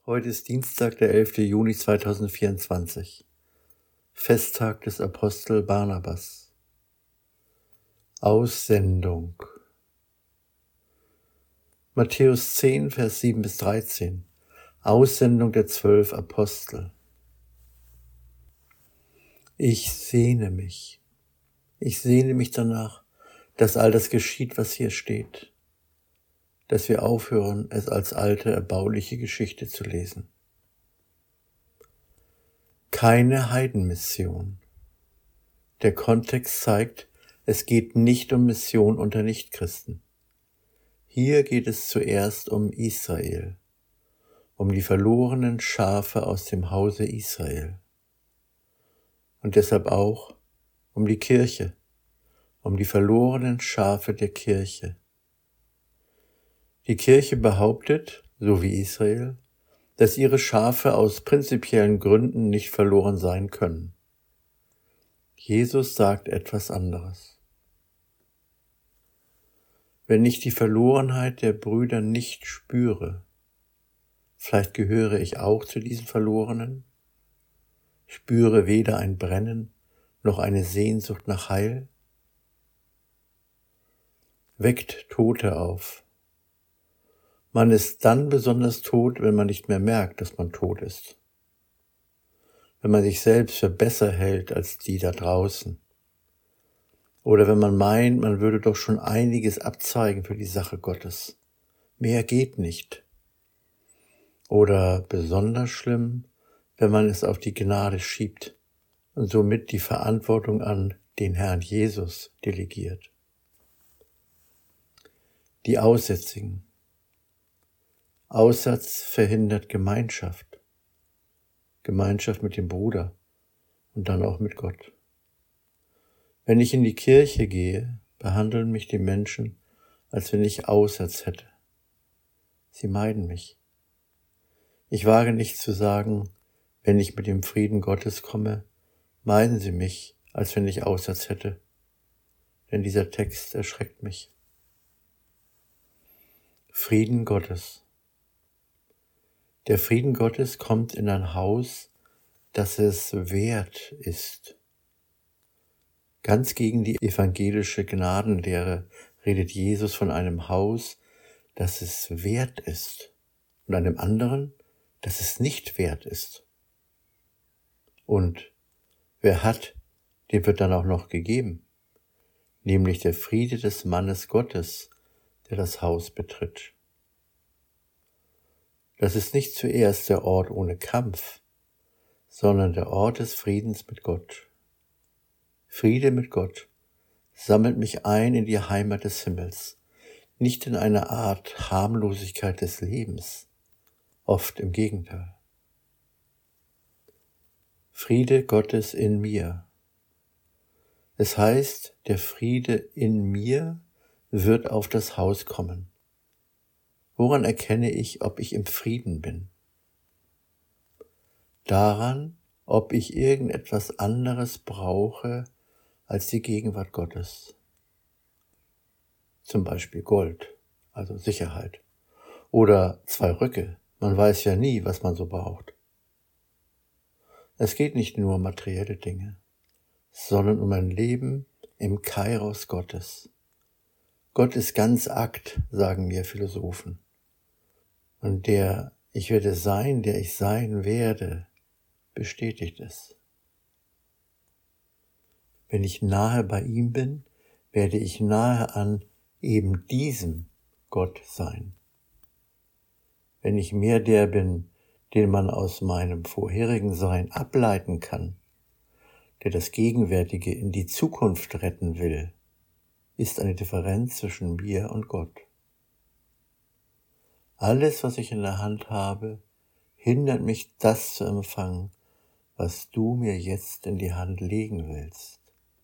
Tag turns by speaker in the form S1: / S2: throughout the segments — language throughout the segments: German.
S1: Heute ist Dienstag, der 11. Juni 2024, Festtag des Apostel Barnabas. Aussendung. Matthäus 10, Vers 7 bis 13. Aussendung der 12 Apostel. Ich sehne mich danach, dass all das geschieht, was hier steht, dass wir aufhören, es als alte, erbauliche Geschichte zu lesen. Keine Heidenmission. Der Kontext zeigt, es geht nicht um Mission unter Nichtchristen. Hier geht es zuerst um Israel, um die verlorenen Schafe aus dem Hause Israel. Und deshalb auch um die Kirche, um die verlorenen Schafe der Kirche. Die Kirche behauptet, so wie Israel, dass ihre Schafe aus prinzipiellen Gründen nicht verloren sein können. Jesus sagt etwas anderes. Wenn ich die Verlorenheit der Brüder nicht spüre, vielleicht gehöre ich auch zu diesen Verlorenen, spüre weder ein Brennen noch eine Sehnsucht nach Heil, weckt Tote auf. Man ist dann besonders tot, wenn man nicht mehr merkt, dass man tot ist. Wenn man sich selbst für besser hält als die da draußen. Oder wenn man meint, man würde doch schon einiges abzeigen für die Sache Gottes. Mehr geht nicht. Oder besonders schlimm, wenn man es auf die Gnade schiebt und somit die Verantwortung an den Herrn Jesus delegiert. Die Aussätzigen. Aussatz verhindert Gemeinschaft. Gemeinschaft mit dem Bruder und dann auch mit Gott. Wenn ich in die Kirche gehe, behandeln mich die Menschen, als wenn ich Aussatz hätte. Sie meiden mich. Ich wage nicht zu sagen, wenn ich mit dem Frieden Gottes komme, meiden sie mich, als wenn ich Aussatz hätte. Denn dieser Text erschreckt mich. Frieden Gottes. Der Frieden Gottes kommt in ein Haus, das es wert ist. Ganz gegen die evangelische Gnadenlehre redet Jesus von einem Haus, das es wert ist, und einem anderen, das es nicht wert ist. Und wer hat, dem wird dann auch noch gegeben, nämlich der Friede des Mannes Gottes, der das Haus betritt. Das ist nicht zuerst der Ort ohne Kampf, sondern der Ort des Friedens mit Gott. Friede mit Gott sammelt mich ein in die Heimat des Himmels, nicht in eine Art Harmlosigkeit des Lebens, oft im Gegenteil. Friede Gottes in mir. Es heißt, der Friede in mir wird auf das Haus kommen. Woran erkenne ich, ob ich im Frieden bin? Daran, ob ich irgendetwas anderes brauche als die Gegenwart Gottes. Zum Beispiel Gold, also Sicherheit. Oder 2 Röcke, man weiß ja nie, was man so braucht. Es geht nicht nur um materielle Dinge, sondern um ein Leben im Kairos Gottes. Gott ist ganz Akt, sagen mir Philosophen. Und der Ich werde sein, der ich sein werde, bestätigt es. Wenn ich nahe bei ihm bin, werde ich nahe an eben diesem Gott sein. Wenn ich mehr der bin, den man aus meinem vorherigen Sein ableiten kann, der das Gegenwärtige in die Zukunft retten will, ist eine Differenz zwischen mir und Gott. Alles, was ich in der Hand habe, hindert mich, das zu empfangen, was du mir jetzt in die Hand legen willst.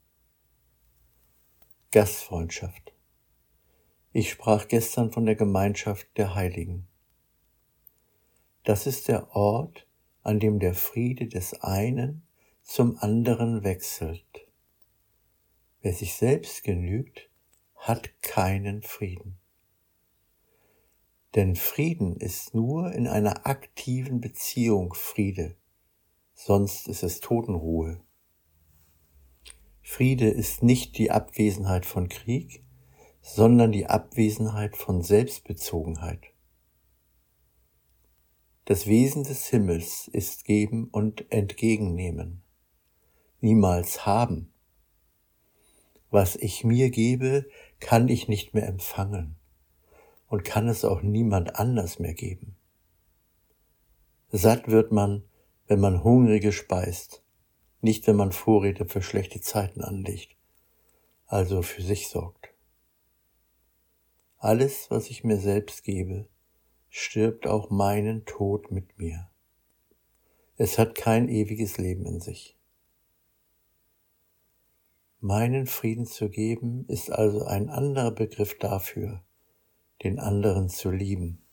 S1: Gastfreundschaft. Ich sprach gestern von der Gemeinschaft der Heiligen. Das ist der Ort, an dem der Friede des einen zum anderen wechselt. Wer sich selbst genügt, hat keinen Frieden. Denn Frieden ist nur in einer aktiven Beziehung Friede, sonst ist es Totenruhe. Friede ist nicht die Abwesenheit von Krieg, sondern die Abwesenheit von Selbstbezogenheit. Das Wesen des Himmels ist Geben und Entgegennehmen, niemals Haben. Was ich mir gebe, kann ich nicht mehr empfangen und kann es auch niemand anders mehr geben. Satt wird man, wenn man Hungrige speist, nicht wenn man Vorräte für schlechte Zeiten anlegt, also für sich sorgt. Alles, was ich mir selbst gebe, stirbt auch meinen Tod mit mir. Es hat kein ewiges Leben in sich. Meinen Frieden zu geben, ist also ein anderer Begriff dafür, den anderen zu lieben.